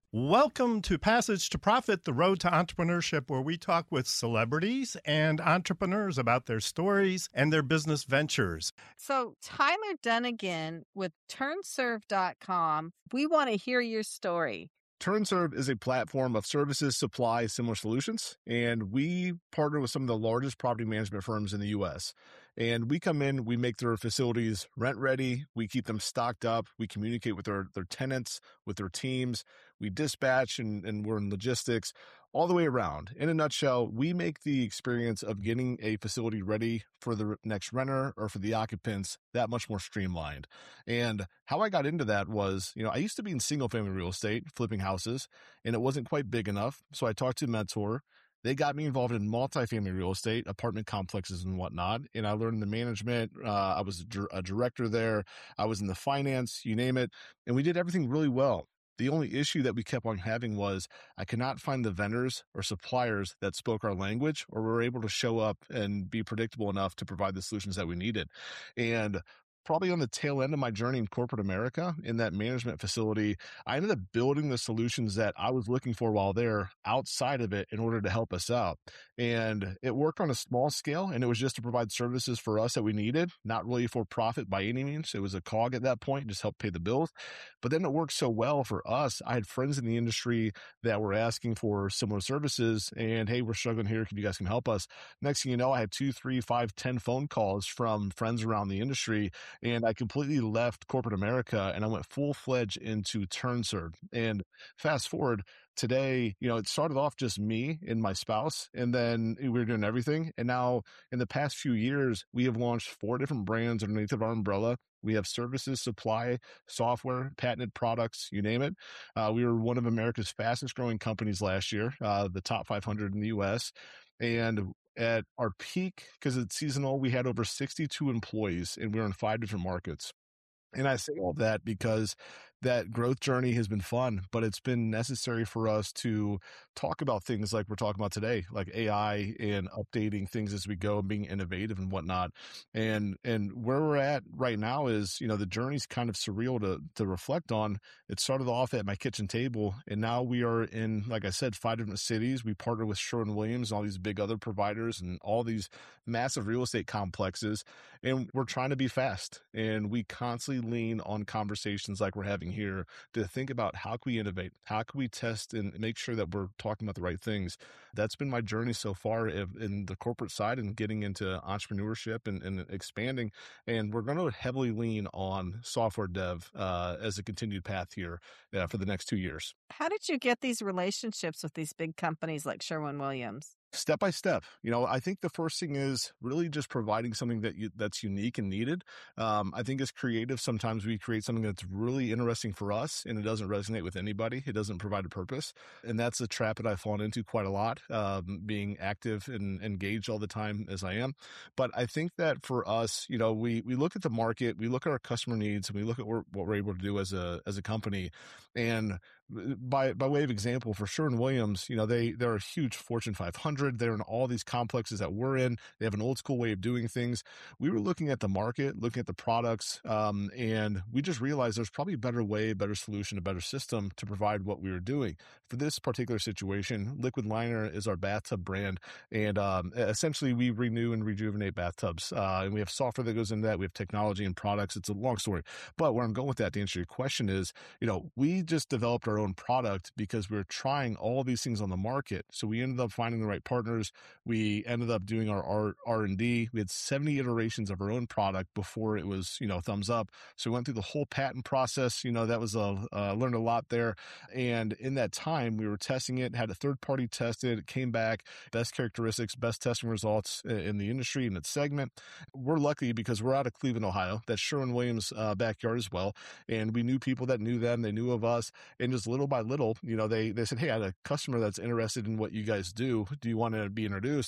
Welcome to Passage to Profit, the road to entrepreneurship, where we talk with celebrities and entrepreneurs about their stories and their business ventures. So, Tyler Dunnigan with TurnServe.com, we want to hear your story. TurnServe is a platform of services, supply, similar solutions, and we partner with some of the largest property management firms in the U.S. And we come in, we make their facilities rent ready, we keep them stocked up, we communicate with their tenants, with their teams, we dispatch, and we're in logistics, all the way around. In a nutshell, we make the experience of getting a facility ready for the next renter or for the occupants that much more streamlined. And how I got into that was, I used to be in single family real estate, flipping houses, and it wasn't quite big enough. So I talked to a mentor. They got me involved in multifamily real estate, apartment complexes and whatnot. And I learned the management. I was a director there. I was in the finance, you name it. And we did everything really well. The only issue that we kept on having was I could not find the vendors or suppliers that spoke our language or were able to show up and be predictable enough to provide the solutions that we needed. And probably on the tail end of my journey in corporate America in that management facility, I ended up building the solutions that I was looking for while there outside of it in order to help us out. And it worked on a small scale, and it was just to provide services for us that we needed, not really for profit by any means. It was a cog at that point, just help pay the bills. But then it worked so well for us. I had friends in the industry that were asking for similar services, and hey, we're struggling here. You guys can help us. Next thing you know, I had 2, 3, 5, 10 phone calls from friends around the industry. And I completely left corporate America and I went full-fledged into TurnServe. And fast forward today, it started off just me and my spouse, and then we were doing everything. And now in the past few years, we have launched 4 different brands underneath of our umbrella. We have services, supply, software, patented products, you name it. We were one of America's fastest growing companies last year, the top 500 in the US. And at our peak, because it's seasonal, we had over 62 employees and we were in 5 different markets. And I say all that because that growth journey has been fun, but it's been necessary for us to talk about things like we're talking about today, like AI and updating things as we go and being innovative and whatnot. And where we're at right now is, the journey's kind of surreal to reflect on. It started off at my kitchen table, and now we are in, like I said, 5 different cities. We partner with Sherwin-Williams and all these big other providers and all these massive real estate complexes. And we're trying to be fast, and we constantly lean on conversations like we're having here to think about how can we innovate, how can we test and make sure that we're talking about the right things. That's been my journey so far in the corporate side and getting into entrepreneurship and expanding. And we're going to heavily lean on software dev as a continued path here for the next 2 years. How did you get these relationships with these big companies like Sherwin-Williams? Step by step. I think the first thing is really just providing something that's unique and needed. I think as creative, sometimes we create something that's really interesting for us and it doesn't resonate with anybody. It doesn't provide a purpose. And that's a trap that I've fallen into quite a lot, being active and engaged all the time as I am. But I think that for us, we look at the market, we look at our customer needs, and we look at what we're able to do as a company. And by way of example, for Sherwin-Williams, they're a huge Fortune 500. They're in all these complexes that we're in. They have an old school way of doing things. We were looking at the market, looking at the products, and we just realized there's probably a better way, a better solution, a better system to provide what we were doing. For this particular situation, Liquid Liner is our bathtub brand, and essentially we renew and rejuvenate bathtubs. And we have software that goes into that. We have technology and products. It's a long story. But where I'm going with that to answer your question is, we just developed our own product because we were trying all these things on the market. So we ended up finding the right partners. We ended up doing our R&D. We had 70 iterations of our own product before it was, thumbs up. So we went through the whole patent process. That was learned a lot there. And in that time, we were testing it, had a third party test it. It came back, best characteristics, best testing results in the industry in its segment. We're lucky because we're out of Cleveland, Ohio. That's Sherwin-Williams' backyard as well. And we knew people that knew them. They knew of us. And just little by little, they said, hey, I had a customer that's interested in what you guys do. Do you want to be introduced?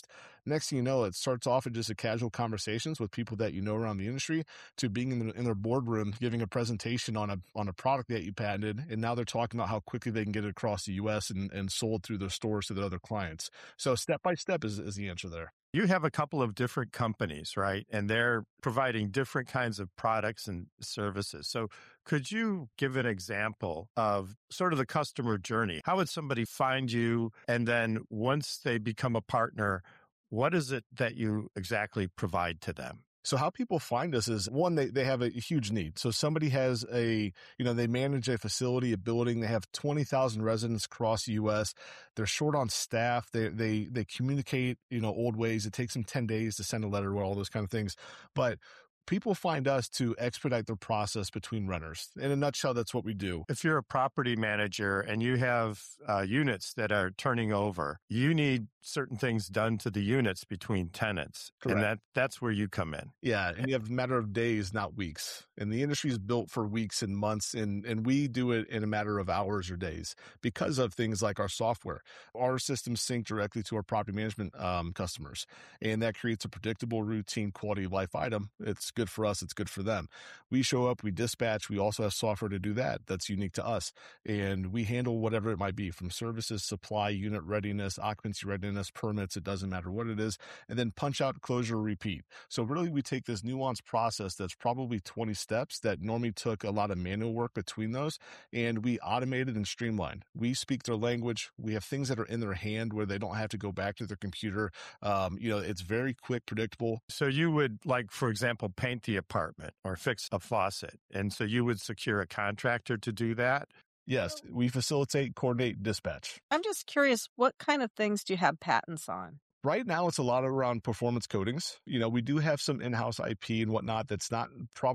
Next thing you know, it starts off in just a casual conversations with people that you know around the industry to being in their boardroom, giving a presentation on a product that you patented. And now they're talking about how quickly they can get it across the US and sold through their stores to their other clients. So step by step is the answer there. You have a couple of different companies, right? And they're providing different kinds of products and services. So could you give an example of sort of the customer journey? How would somebody find you? And then once they become a partner, what is it that you exactly provide to them? So how people find us is one, they have a huge need. So somebody has they manage a facility, a building, they have 20,000 residents across the US. They're short on staff. They communicate, old ways. It takes them 10 days to send a letter or all those kind of things. But people find us to expedite their process between renters. In a nutshell, that's what we do. If you're a property manager and you have units that are turning over, you need certain things done to the units between tenants. Correct. And that's where you come in. Yeah, and you have a matter of days, not weeks. And the industry is built for weeks and months, and we do it in a matter of hours or days because of things like our software. Our systems sync directly to our property management customers, and that creates a predictable, routine, quality of life item. It's good for us. It's good for them. We show up, we dispatch. We also have software to do that. That's unique to us, and we handle whatever it might be, from services, supply, unit readiness, occupancy readiness, permits. It doesn't matter what it is, and then punch out, closure, repeat. So really, we take this nuanced process that's probably 20 steps that normally took a lot of manual work between those, and we automated and streamlined. We speak their language. We have things that are in their hand where they don't have to go back to their computer. It's very quick, predictable. So you would, like, for example, paint the apartment or fix a faucet. And so you would secure a contractor to do that? Yes, we facilitate, coordinate, dispatch. I'm just curious, what kind of things do you have patents on? Right now, it's a lot around performance coatings. We do have some in-house IP and whatnot that's not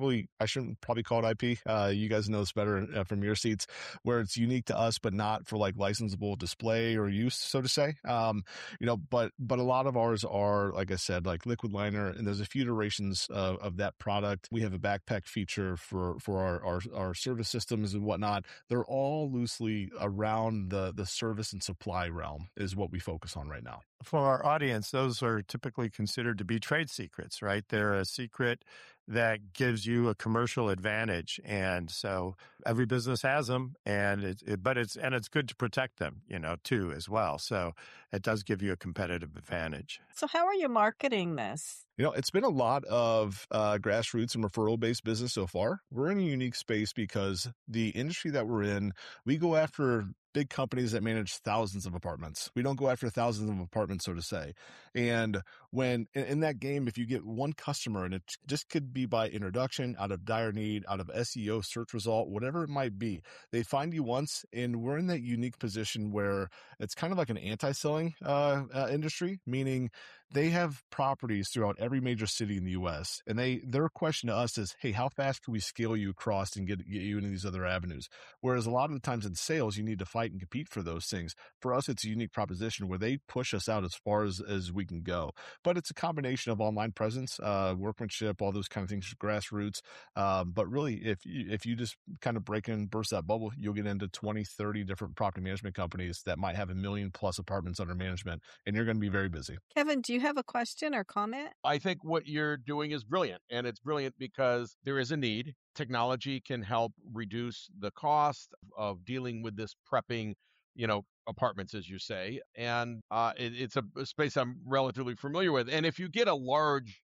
I shouldn't probably call it IP. You guys know this better from your seats, where it's unique to us, but not for like licensable display or use, so to say. But a lot of ours are, like I said, like liquid liner, and there's a few iterations of that product. We have a backpack feature for our service systems and whatnot. They're all loosely around the service and supply realm is what we focus on right now. For our audience, those are typically considered to be trade secrets, right? They're a secret that gives you a commercial advantage. And so every business has them, and it's good to protect them, too, as well. So it does give you a competitive advantage. So how are you marketing this? It's been a lot of grassroots and referral-based business so far. We're in a unique space because the industry that we're in, we go after big companies that manage thousands of apartments. We don't go after thousands of apartments, so to say. And when in that game, if you get one customer, and it just could be by introduction, out of dire need, out of SEO search result, whatever it might be, they find you once, and we're in that unique position where it's kind of like an anti-selling industry, meaning they have properties throughout every major city in the U.S. And their question to us is, hey, how fast can we scale you across and get you into these other avenues? Whereas a lot of the times in sales, you need to fight and compete for those things. For us, it's a unique proposition where they push us out as far as we can go. But it's a combination of online presence, workmanship, all those kind of things, grassroots. But really, if you just kind of break and burst that bubble, you'll get into 20, 30 different property management companies that might have 1 million plus apartments under management, and you're going to be very busy. Kevin, do you have a question or comment? I think what you're doing is brilliant, and it's brilliant because there is a need. Technology can help reduce the cost of dealing with this prepping, apartments, as you say. And it's a space I'm relatively familiar with. And if you get a large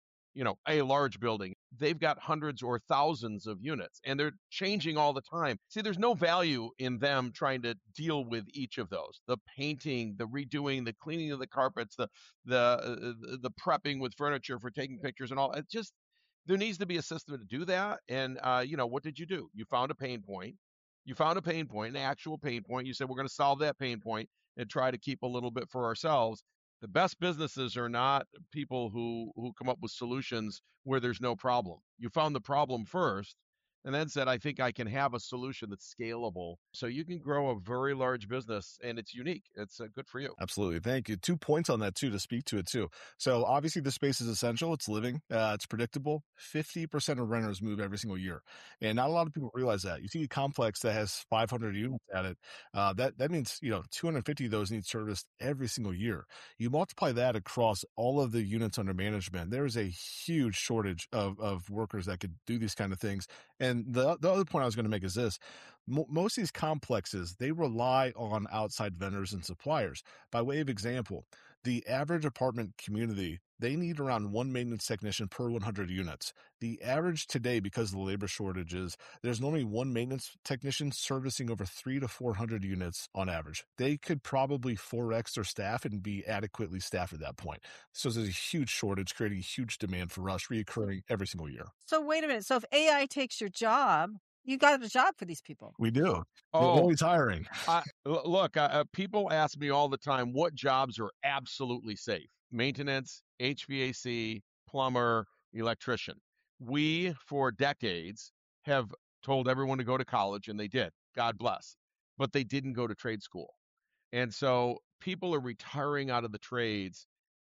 building, they've got hundreds or thousands of units, and they're changing all the time. See, there's no value in them trying to deal with each of those. The painting, the redoing, the cleaning of the carpets, the prepping with furniture for taking pictures and all. It just, there needs to be a system to do that. And, what did you do? You found a pain point. An actual pain point. You said, we're going to solve that pain point and try to keep a little bit for ourselves. The best businesses are not people who come up with solutions where there's no problem. You found the problem first, and then said, I think I can have a solution that's scalable. So you can grow a very large business, and it's unique. It's good for you. Absolutely. Thank you. 2 points on that too, to speak to it too. So obviously the space is essential. It's living. It's predictable. 50% of renters move every single year. And not a lot of people realize that. You see a complex that has 500 units at it. That means, 250 of those need serviced every single year. You multiply that across all of the units under management. There is a huge shortage of workers that could do these kind of things. And the other point I was going to make is this. Most of these complexes, they rely on outside vendors and suppliers. By way of example, the average apartment community, they need around one maintenance technician per 100 units. The average today, because of the labor shortages, there's normally one maintenance technician servicing over 300 to 400 units on average. They could probably 4x their staff and be adequately staffed at that point. So there's a huge shortage, creating a huge demand for us, reoccurring every single year. So wait a minute. So if AI takes your job, you got a job for these people. We do. We're Oh, always hiring. look, people ask me all the time what jobs are absolutely safe: maintenance, HVAC, plumber, electrician. We, for decades, have told everyone to go to college, and they did. God bless. But they didn't go to trade school. And so people are retiring out of the trades,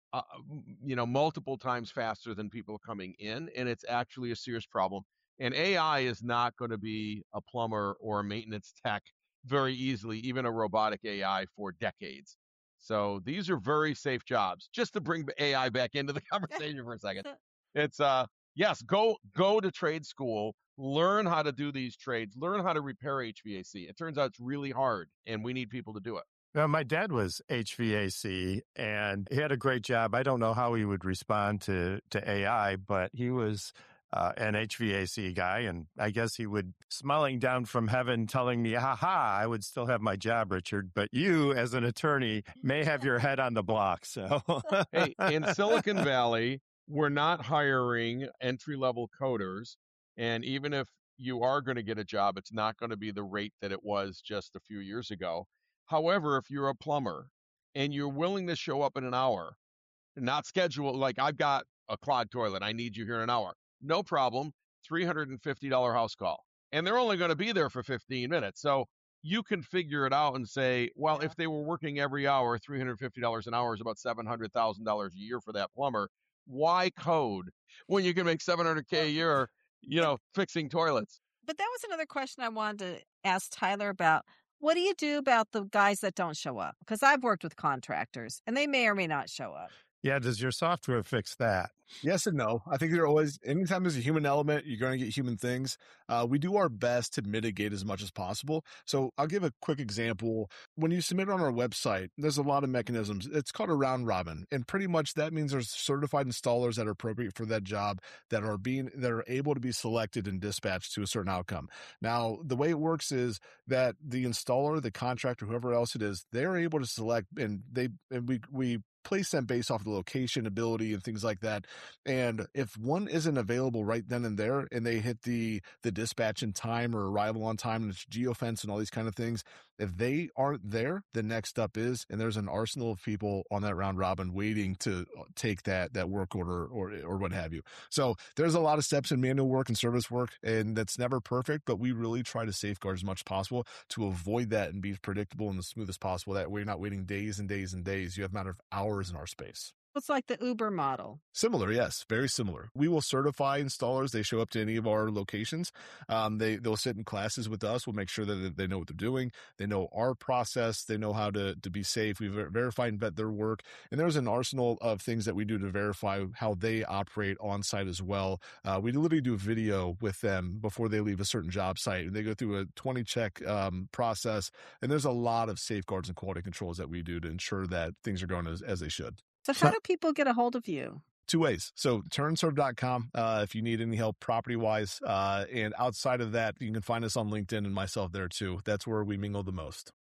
multiple times faster than people coming in, and it's actually a serious problem. And AI is not going to be a plumber or a maintenance tech very easily, even a robotic AI, for decades. So these are very safe jobs. Just to bring AI back into the conversation for a second, it's yes, go to trade school, learn how to do these trades, learn how to repair HVAC. It turns out it's really hard, and we need people to do it. Well, my dad was HVAC, and he had a great job. I don't know how he would respond to AI, but he was an HVAC guy, and I guess he would, smiling down from heaven, telling me, "Ha, I would still have my job, Richard, but you, as an attorney, may have your head on the block." So, Hey, in Silicon Valley, we're not hiring entry-level coders, and even if you are going to get a job, it's not going to be the rate that it was just a few years ago. However, if you're a plumber and you're willing to show up in an hour, not schedule, like, I've got a clogged toilet, I need you here in an hour. No problem, $350 house call. And they're only going to be there for 15 minutes. So you can figure it out and say, well, if they were working every hour, $350 an hour is about $700,000 a year for that plumber. Why code when you can make $700K a year, fixing toilets? But that was another question I wanted to ask Tyler about. What do you do about the guys that don't show up? Because I've worked with contractors, and they may or may not show up. yeah, does your software fix that? Yes and no. I think there are always, anytime there's a human element, you're going to get human things. We do our best to mitigate as much as possible. So I'll give a quick example. When you submit on our website, there's a lot of mechanisms. It's called a round robin. And pretty much that means there's certified installers that are appropriate for that job that are able to be selected and dispatched to a certain outcome. Now, the way it works is that the installer, the contractor, whoever else it is, they're able to select, and we place them based off the location, ability, and things like that. And if one isn't available right then and there, and they hit the dispatch in time or arrival on time, and it's geofence and all these kind of things, if they aren't there, the next up is, and there's an arsenal of people on that round robin waiting to take that work order or what have you. So there's a lot of steps in manual work and service work, and that's never perfect, but we really try to safeguard as much as possible to avoid that and be predictable and as smooth as possible. That way you're not waiting days and days and days. You have a matter of hours in our space. It's like the Uber model. Similar, yes, very similar. We will certify installers. They show up to any of our locations. They'll sit in classes with us. We'll make sure that they know what they're doing. They know our process. They know how to be safe. We verify and vet their work. And there's an arsenal of things that we do to verify how they operate on site as well. We literally do a video with them before they leave a certain job site, and they go through a 20-check process. And there's a lot of safeguards and quality controls that we do to ensure that things are going as they should. So how do people get a hold of you? 2 ways. So turnserve.com if you need any help property-wise. And outside of that, you can find us on LinkedIn and myself there too. That's where we mingle the most.